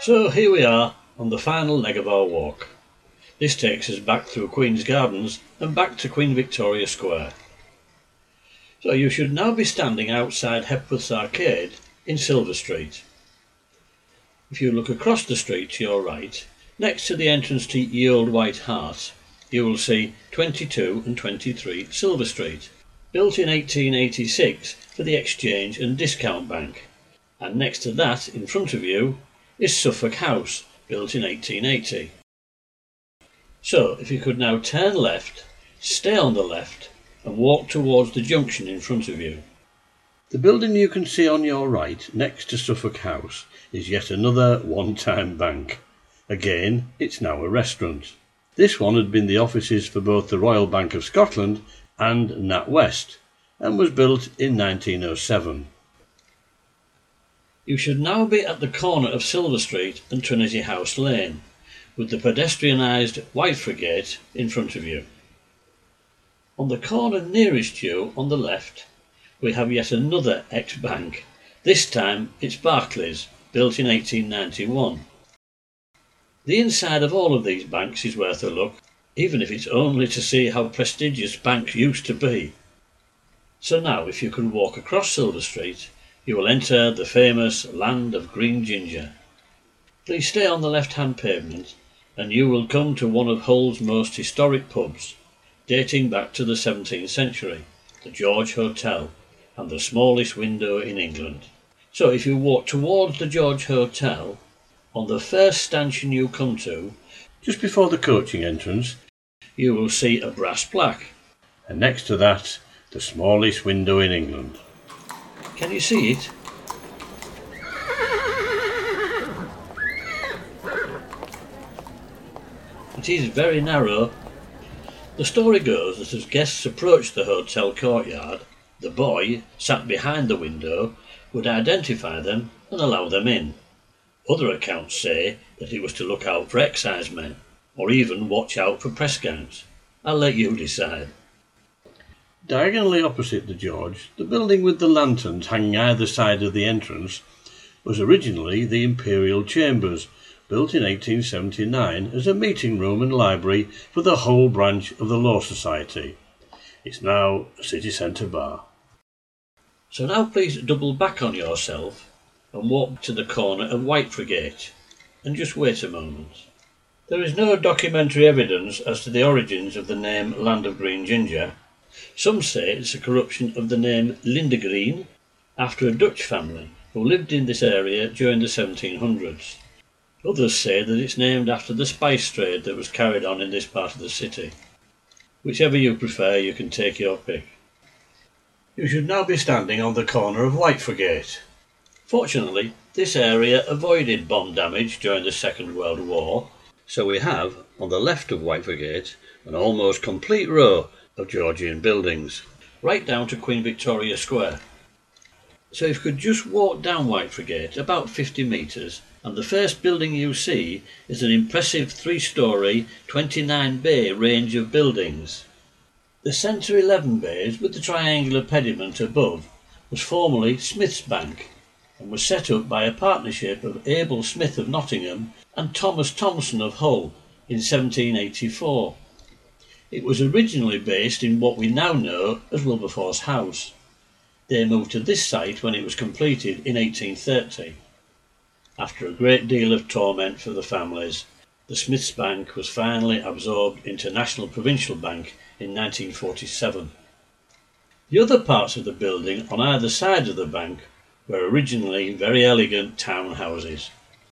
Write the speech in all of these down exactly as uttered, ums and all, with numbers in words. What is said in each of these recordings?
So here we are on the final leg of our walk. This takes us back through Queen's Gardens and back to Queen Victoria Square. So you should now be standing outside Hepworth's Arcade in Silver Street. If you look across the street to your right, next to the entrance to Ye Olde White Hart, you will see twenty-two and twenty-three Silver Street, built in eighteen eighty-six for the Exchange and Discount Bank. And next to that, in front of you, is Suffolk House, built in eighteen eighty. So, if you could now turn left, stay on the left, and walk towards the junction in front of you. The building you can see on your right, next to Suffolk House, is yet another one-time bank. Again, it's now a restaurant. This one had been the offices for both the Royal Bank of Scotland and NatWest, and was built in nineteen oh seven. You should now be at the corner of Silver Street and Trinity House Lane, with the pedestrianised Whiteford in front of you. On the corner nearest you, on the left, we have yet another ex-bank. This time it's Barclays, built in eighteen ninety-one. The inside of all of these banks is worth a look, even if it's only to see how prestigious banks used to be. So now, if you can walk across Silver Street, you will enter the famous Land of Green Ginger. Please stay on the left-hand pavement and you will come to one of Hull's most historic pubs, dating back to the seventeenth century, the George Hotel, and the smallest window in England. So if you walk towards the George Hotel, on the first stanchion you come to, just before the coaching entrance, you will see a brass plaque, and next to that, the smallest window in England. Can you see it? It is very narrow. The story goes that as guests approached the hotel courtyard, the boy, sat behind the window, would identify them and allow them in. Other accounts say that it was to look out for excisemen, or even watch out for press gangs. I'll let you decide. Diagonally opposite the George, the building with the lanterns hanging either side of the entrance was originally the Imperial Chambers, built in eighteen seventy-nine as a meeting room and library for the whole branch of the Law Society. It's now a city centre bar. So now please double back on yourself and walk to the corner of Whiteford, and just wait a moment. There is no documentary evidence as to the origins of the name Land of Green Ginger. Some say it's a corruption of the name Lindegreen, after a Dutch family who lived in this area during the seventeen hundreds. Others say that it's named after the spice trade that was carried on in this part of the city. Whichever you prefer, you can take your pick. You should now be standing on the corner of Whiteford. Fortunately, this area avoided bomb damage during the Second World War, so we have, on the left of Whiteford, an almost complete row of Georgian buildings, right down to Queen Victoria Square. So if you could just walk down Whiteford about fifty metres, and the first building you see is an impressive three-storey, twenty-nine bay range of buildings. The centre eleven bays with the triangular pediment above was formerly Smith's Bank, and was set up by a partnership of Abel Smith of Nottingham and Thomas Thompson of Hull in seventeen eighty-four. It was originally based in what we now know as Wilberforce House. They moved to this site when it was completed in eighteen thirty. After a great deal of torment for the families, the Smiths Bank was finally absorbed into National Provincial Bank in nineteen forty-seven. The other parts of the building on either side of the bank were originally very elegant townhouses.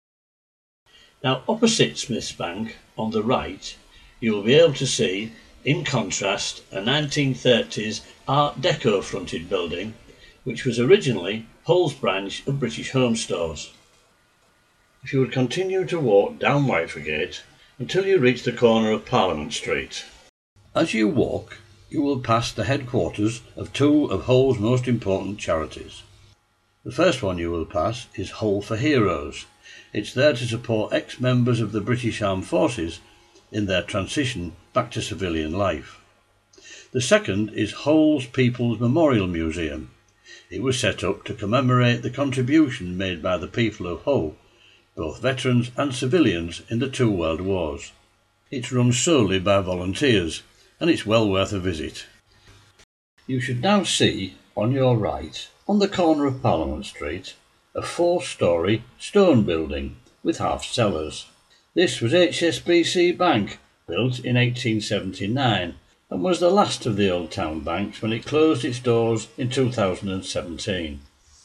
Now opposite Smiths Bank, on the right, you will be able to see, in contrast, a nineteen thirties Art Deco fronted building, which was originally Hull's branch of British Home Stores. If you would continue to walk down Whiteford until you reach the corner of Parliament Street. As you walk, you will pass the headquarters of two of Hull's most important charities. The first one you will pass is Hull for Heroes. It's there to support ex-members of the British Armed Forces in their transition back to civilian life. The second is Hull's People's Memorial Museum. It was set up to commemorate the contribution made by the people of Hull both veterans and civilians in the two world wars. It's run solely by volunteers, and it's well worth a visit. You should now see, on your right, on the corner of Parliament Street, a four-storey stone building with half cellars. This was H S B C Bank, built in eighteen seventy-nine, and was the last of the old town banks when it closed its doors in two thousand seventeen.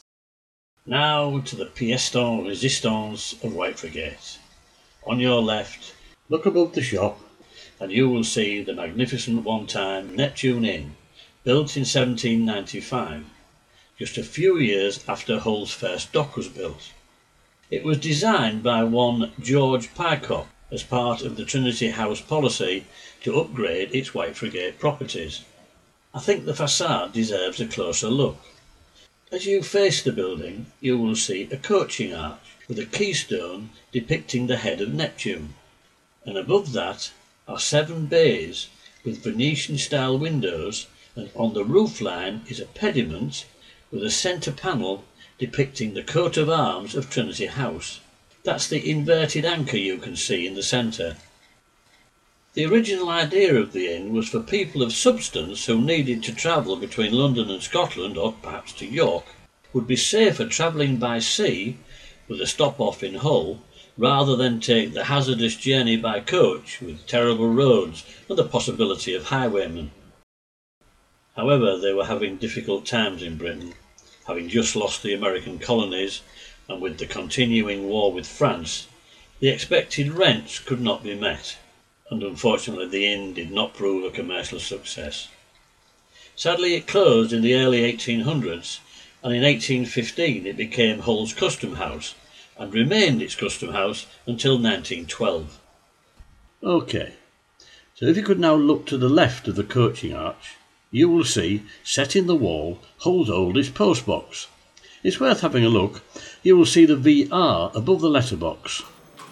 Now to the pièce de résistance of Whitefriars. On your left, look above the shop, and you will see the magnificent one-time Neptune Inn, built in seventeen ninety-five, just a few years after Hull's first dock was built. It was designed by one George Pycroft as part of the Trinity House policy to upgrade its Whitefriars properties. I think the facade deserves a closer look. As you face the building, you will see a coaching arch with a keystone depicting the head of Neptune, and above that are seven bays with Venetian-style windows, and on the roofline is a pediment with a centre panel depicting the coat of arms of Trinity House. That's the inverted anchor you can see in the centre. The original idea of the inn was for people of substance who needed to travel between London and Scotland, or perhaps to York, would be safer travelling by sea, with a stop-off in Hull, rather than take the hazardous journey by coach with terrible roads and the possibility of highwaymen. However, they were having difficult times in Britain, having just lost the American colonies, and with the continuing war with France, the expected rents could not be met, and unfortunately the inn did not prove a commercial success. Sadly, it closed in the early eighteen hundreds, and in eighteen fifteen it became Hull's Custom House, and remained its custom house until nineteen twelve. OK, so if you could now look to the left of the coaching arch, you will see, set in the wall, Hull's oldest postbox. It's worth having a look. You will see the V R above the letterbox.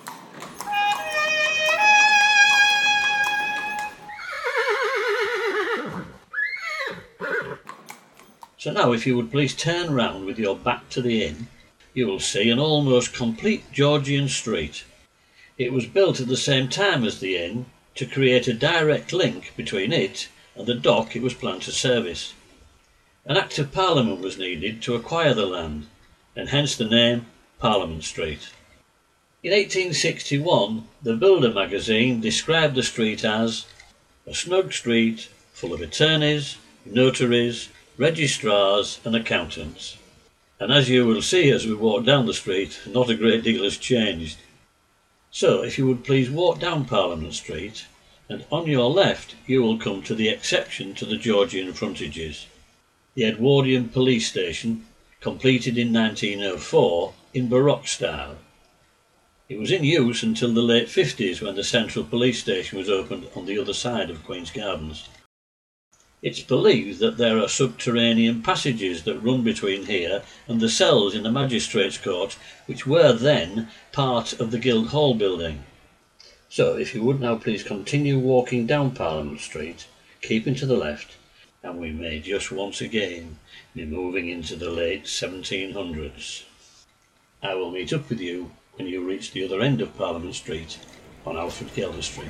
So now if you would please turn round with your back to the inn, you will see an almost complete Georgian street. It was built at the same time as the inn to create a direct link between it and the dock it was planned to service. An Act of Parliament was needed to acquire the land, and hence the name Parliament Street. In eighteen sixty-one, the Builder magazine described the street as a snug street full of attorneys, notaries, registrars and accountants. And as you will see as we walk down the street, not a great deal has changed. So if you would please walk down Parliament Street, and on your left you will come to the exception to the Georgian frontages, the Edwardian Police Station, completed in nineteen oh four in Baroque style. It was in use until the late fifties when the Central Police Station was opened on the other side of Queen's Gardens. It's believed that there are subterranean passages that run between here and the cells in the Magistrates' Court, which were then part of the Guildhall building. So if you would now please continue walking down Parliament Street, keeping to the left, and we may just once again be moving into the late seventeen hundreds. I will meet up with you when you reach the other end of Parliament Street on Alfred Gelder Street.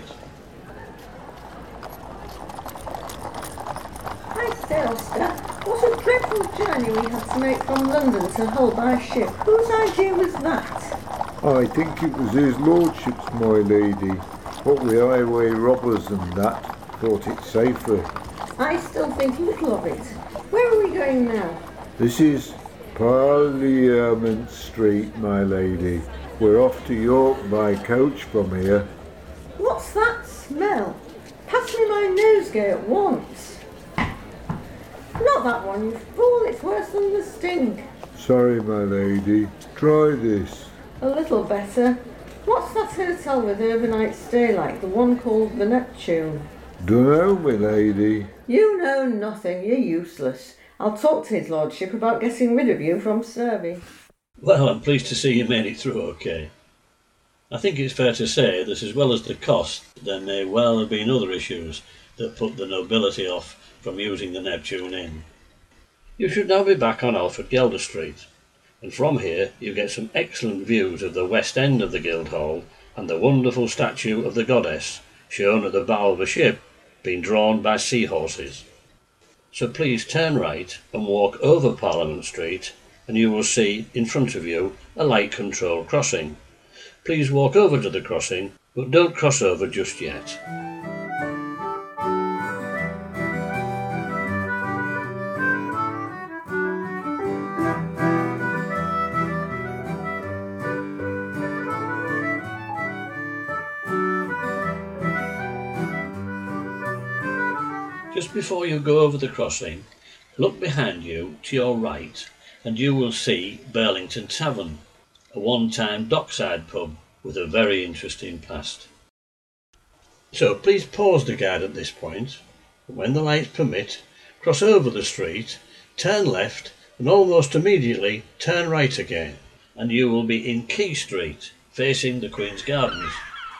I say, Oscar, what a dreadful journey we had to make from London to Hull by ship. Whose idea was that? I think it was his lordship's, my lady. What with highway robbers and that, thought it safer. I still think little of it. Where are we going now? This is Parliament Street, my lady. We're off to York by coach from here. What's that smell? Pass me my nosegay at once. Not that one, you fool. It's worse than the sting. Sorry, my lady. Try this. A little better. What's that hotel with overnight stay like, the one called the Neptune? Dunno, my lady. You know nothing. You're useless. I'll talk to his lordship about getting rid of you from Surrey. Well, I'm pleased to see you made it through okay. I think it's fair to say that as well as the cost, there may well have been other issues that put the nobility off from using the Neptune Inn. You should now be back on Alfred Gelder Street, and from here you get some excellent views of the west end of the Guildhall and the wonderful statue of the goddess shown at the bow of a ship being drawn by seahorses. So please turn right and walk over Parliament Street and you will see in front of you a light control crossing. Please walk over to the crossing, but don't cross over just yet. Just before you go over the crossing, look behind you to your right and you will see Burlington Tavern, a one-time dockside pub with a very interesting past. So please pause the guide at this point, and when the lights permit, cross over the street, turn left and almost immediately turn right again, and you will be in Quay Street, facing the Queen's Gardens.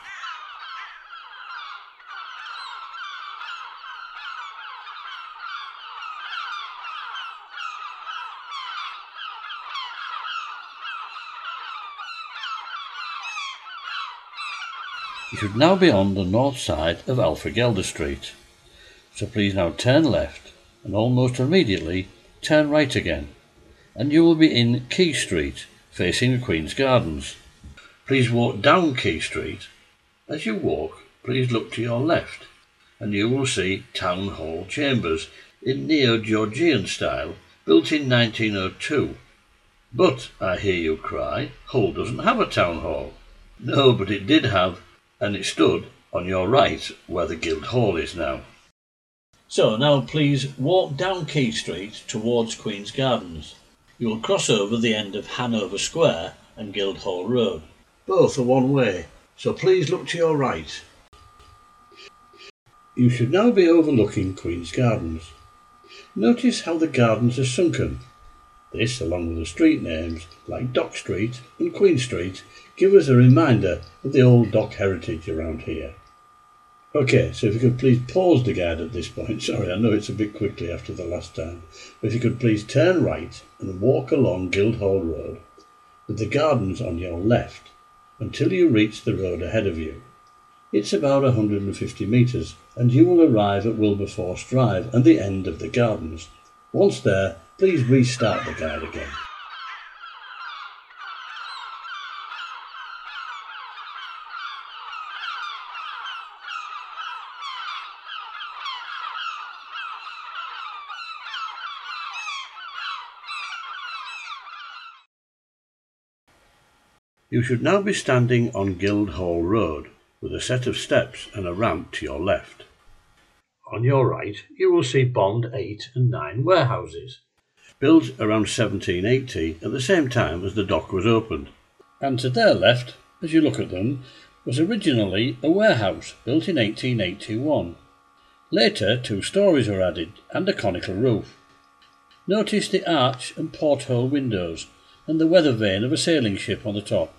You should now be on the north side of Alfred Gelder Street, so please now turn left and almost immediately turn right again, and you will be in Quay Street facing the Queen's Gardens. Please walk down Quay Street. As you walk, please look to your left and you will see Town Hall Chambers in Neo-Georgian style, built in nineteen oh two. But, I hear you cry, Hull doesn't have a town hall. No, but it did have, and it stood on your right where the Guildhall is now. So now please walk down Quay Street towards Queen's Gardens. You will cross over the end of Hanover Square and Guildhall Road. Both are one way, so please look to your right. You should now be overlooking Queen's Gardens. Notice how the gardens are sunken. This, along with the street names like Dock Street and Queen Street, give us a reminder of the old dock heritage around here. Okay, so if you could please pause the guide at this point. Sorry, I know it's a bit quickly after the last time. But if you could please turn right and walk along Guildhall Road with the gardens on your left until you reach the road ahead of you. It's about one hundred fifty metres and you will arrive at Wilberforce Drive and the end of the gardens. Once there, please restart the guide again. You should now be standing on Guildhall Road with a set of steps and a ramp to your left. On your right, you will see Bond eight and nine warehouses, built around seventeen eighty at the same time as the dock was opened. And to their left, as you look at them, was originally a warehouse built in eighteen eighty-one. Later, two stories were added and a conical roof. Notice the arch and porthole windows and the weather vane of a sailing ship on the top.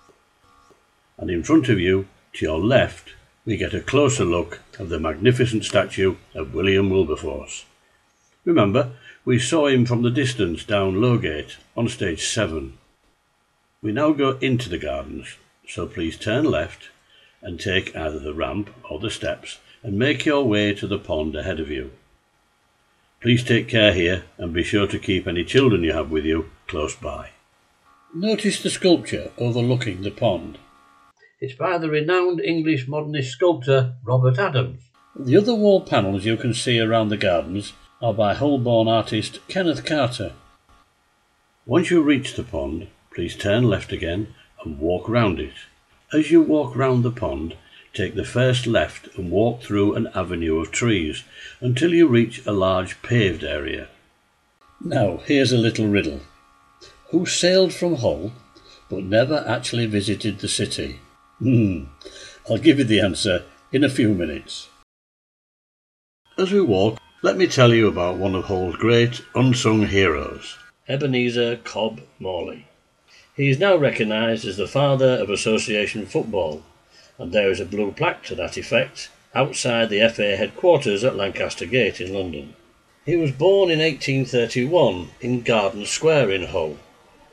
And in front of you, to your left, we get a closer look of the magnificent statue of William Wilberforce. Remember, we saw him from the distance down Lowgate on stage seven. We now go into the gardens, so please turn left and take either the ramp or the steps and make your way to the pond ahead of you. Please take care here and be sure to keep any children you have with you close by. Notice the sculpture overlooking the pond. It's by the renowned English modernist sculptor Robert Adams. The other wall panels you can see around the gardens are by Hull-born artist Kenneth Carter. Once you reach the pond, please turn left again and walk round it. As you walk round the pond, take the first left and walk through an avenue of trees until you reach a large paved area. Now, here's a little riddle. Who sailed from Hull but never actually visited the city? Hmm, I'll give you the answer in a few minutes. As we walk, let me tell you about one of Hull's great unsung heroes, Ebenezer Cobb Morley. He is now recognised as the father of association football, and there is a blue plaque to that effect outside the F A headquarters at Lancaster Gate in London. He was born in eighteen thirty-one in Garden Square in Hull,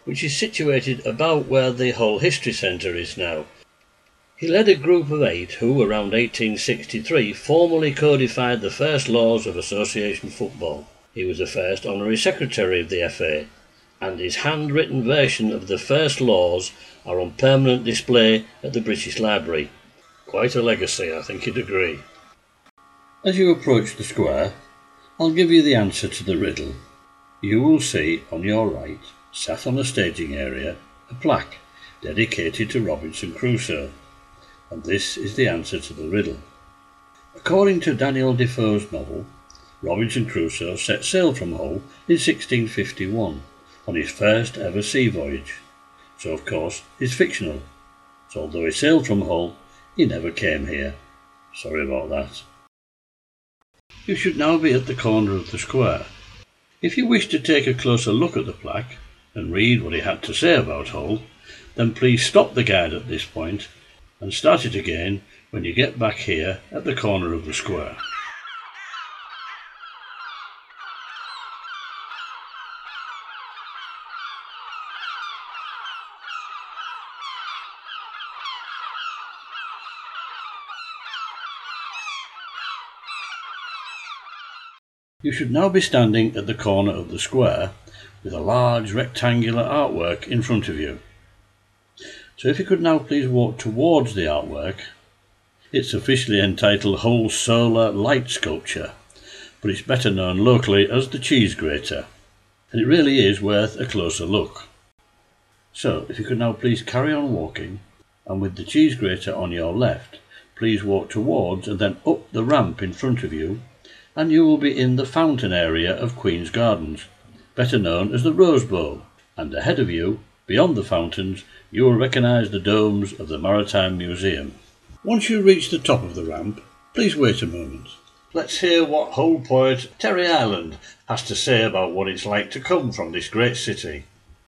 which is situated about where the Hull History Centre is now. He led a group of eight who, around eighteen sixty-three, formally codified the first laws of association football. He was the first honorary secretary of the F A, and his handwritten version of the first laws are on permanent display at the British Library. Quite a legacy, I think you'd agree. As you approach the square, I'll give you the answer to the riddle. You will see on your right, sat on a staging area, a plaque dedicated to Robinson Crusoe, and this is the answer to the riddle. According to Daniel Defoe's novel, Robinson Crusoe set sail from Hull in sixteen fifty-one on his first ever sea voyage, so of course he's fictional. So although he sailed from Hull, he never came here. Sorry about that. You should now be at the corner of the square. If you wish to take a closer look at the plaque and read what he had to say about Hull, then please stop the guide at this point and start it again when you get back here at the corner of the square. You should now be standing at the corner of the square with a large rectangular artwork in front of you. So if you could now please walk towards the artwork. It's officially entitled Hull Solar Light Sculpture, but it's better known locally as the Cheese Grater, and it really is worth a closer look. So if you could now please carry on walking, and with the Cheese Grater on your left, please walk towards and then up the ramp in front of you, and you will be in the fountain area of Queen's Gardens, better known as the Rose Bowl, and ahead of you, beyond the fountains, you will recognise the domes of the Maritime Museum. Once you reach the top of the ramp, please wait a moment. Let's hear what Hull poet Terry Ireland has to say about what it's like to come from this great city.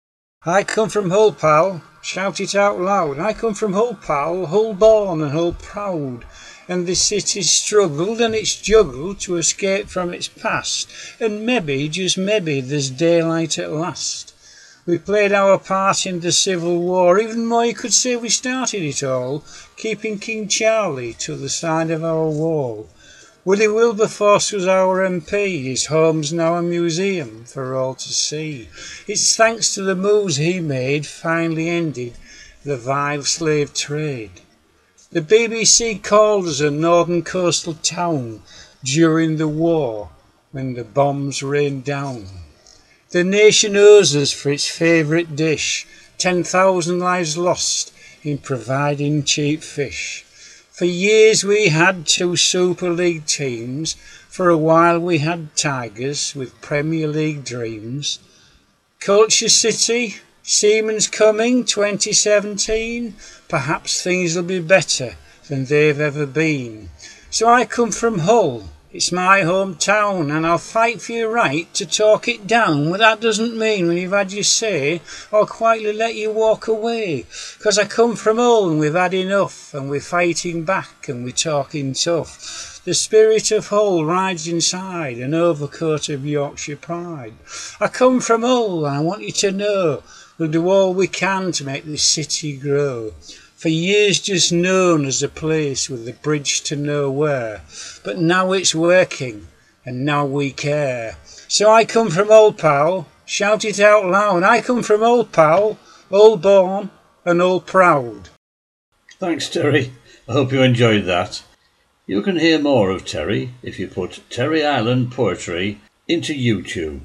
I come from Hull, pal, shout it out loud. I come from Hull, pal, Hull born and Hull proud. And this city's struggled and it's juggled to escape from its past. And maybe, just maybe, there's daylight at last. We played our part in the Civil War, even more you could say we started it all, keeping King Charlie to the side of our wall. Willie Wilberforce was our M P, his home's now a museum for all to see. It's thanks to the moves he made finally ended the vile slave trade. The B B C called us a northern coastal town during the war when the bombs rained down. The nation owes us for its favourite dish, ten thousand lives lost in providing cheap fish. For years we had two Super League teams, for a while we had Tigers with Premier League dreams. Culture City, Siemens coming twenty seventeen, perhaps things will be better than they've ever been. So I come from Hull, it's my hometown, and I'll fight for your right to talk it down, but that doesn't mean when you've had your say, I'll quietly let you walk away. 'Cause I come from Hull and we've had enough, and we're fighting back and we're talking tough. The spirit of Hull rides inside an overcoat of Yorkshire pride. I come from Hull and I want you to know we'll do all we can to make this city grow. For years just known as a place with a bridge to nowhere, but now it's working and now we care. So I come from Hull, pal, shout it out loud. I come from Hull, pal, Hull born and Hull proud. Thanks, Terry. I hope you enjoyed that. You can hear more of Terry if you put Terry Ireland Poetry into YouTube.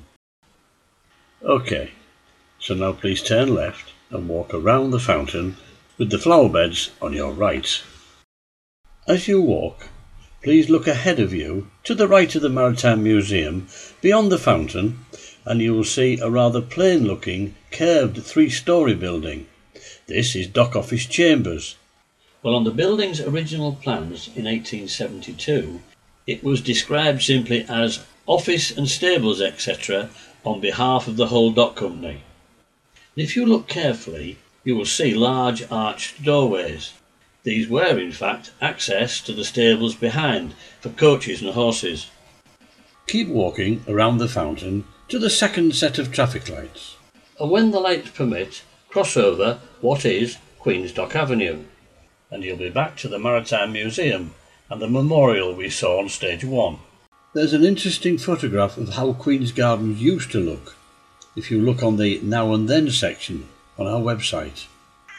OK, so now please turn left and walk around the fountain with the flower beds on your right. As you walk, please look ahead of you to the right of the Maritime Museum beyond the fountain, and you will see a rather plain-looking, curved three-storey building. This is Dock Office Chambers. Well, on the building's original plans in eighteen seventy-two, it was described simply as office and stables, et cetera on behalf of the Hull Dock Company. And if you look carefully, you will see large arched doorways. These were, in fact, access to the stables behind for coaches and horses. Keep walking around the fountain to the second set of traffic lights. and when the lights permit, cross over what is Queen's Dock Avenue, and you'll be back to the Maritime Museum and the memorial we saw on stage one. There's an interesting photograph of how Queen's Gardens used to look if you look on the Now and Then section on our website.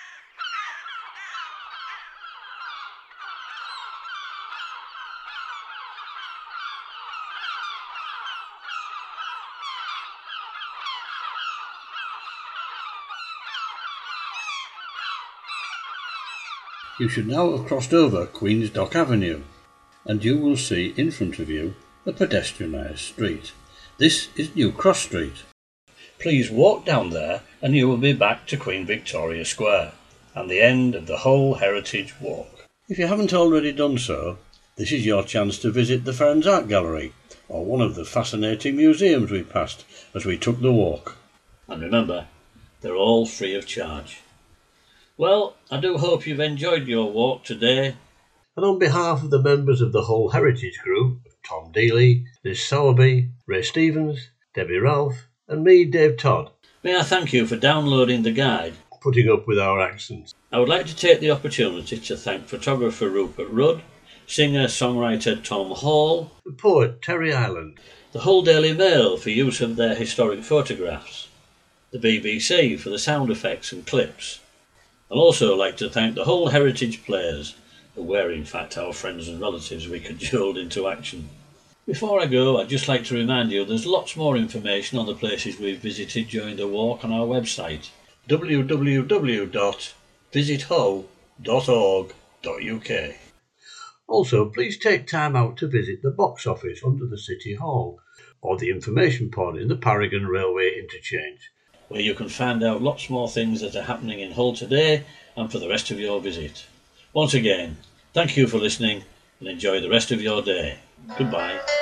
You should now have crossed over Queen's Dock Avenue, and you will see in front of you a pedestrianised street. This is New Cross Street. Please walk down there and you will be back to Queen Victoria Square and the end of the whole Heritage Walk. If you haven't already done so, this is your chance to visit the Ferns Art Gallery or one of the fascinating museums we passed as we took the walk. And remember, they're all free of charge. Well, I do hope you've enjoyed your walk today. And on behalf of the members of the whole Heritage Group, Tom Dealey, Liz Sowerby, Ray Stevens, Debbie Ralph, and me, Dave Todd, may I thank you for downloading the guide, putting up with our accents. I would like to take the opportunity to thank photographer Rupert Rudd, singer-songwriter Tom Hall, and poet Terry Ireland, the whole Daily Mail for use of their historic photographs, the B B C for the sound effects and clips. I'd also like to thank the whole Heritage players, who were in fact our friends and relatives we cajoled into action. Before I go, I'd just like to remind you there's lots more information on the places we've visited during the walk on our website, w w w dot visit ho dot org dot u k. Also, please take time out to visit the box office under the City Hall, or the information pod in the Paragon Railway Interchange, where you can find out lots more things that are happening in Hull today and for the rest of your visit. Once again, thank you for listening and enjoy the rest of your day. Goodbye.